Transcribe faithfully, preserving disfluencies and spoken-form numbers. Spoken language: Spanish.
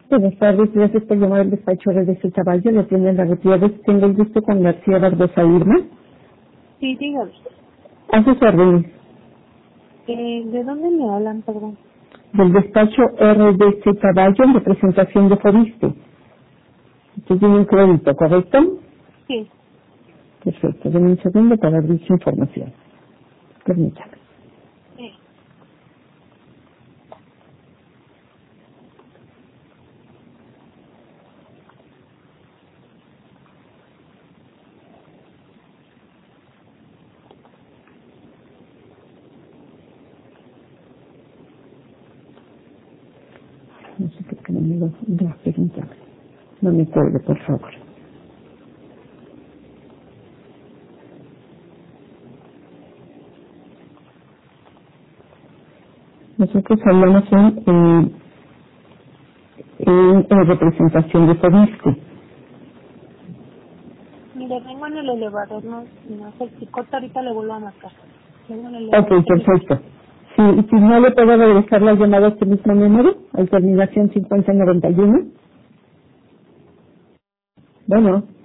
Buenas tardes, gracias por llamar al despacho de ese caballo. Le tiene la Gutiérrez. Tengo el gusto con García Barbosa Irma. Sí, dígame. A sus órdenes. Eh, ¿De dónde me hablan, perdón? Del despacho R D C Caballo en representación de Fobiste. Usted tiene un crédito, ¿correcto? Sí. Perfecto. Denme un segundo para abrir su información. Permítame. Sí. No sé por qué no me lo... Ya, permítame. No me cuelgue, por favor. Nosotros hablamos en, eh, en, en representación de Fobiste. Mire, vengo en el elevador, no, no sé si corta, ahorita le vuelvo a marcar. Vengo en el Ok, elevador. perfecto. Si, si no le puedo regresar la llamada a este mismo número, a terminación cincuenta noventa y uno. Bueno.